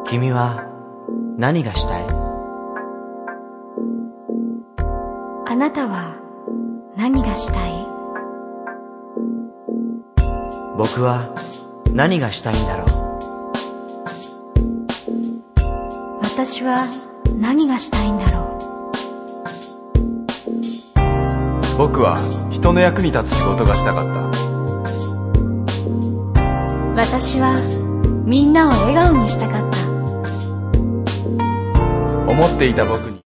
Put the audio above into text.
君は何がしたい？ あなたは何がしたい？ 僕は何がしたいんだろう。 私は何がしたいんだろう。 僕は人の役に立つ仕事がしたかった。 私はみんなを笑顔にしたかった。 思っていた僕に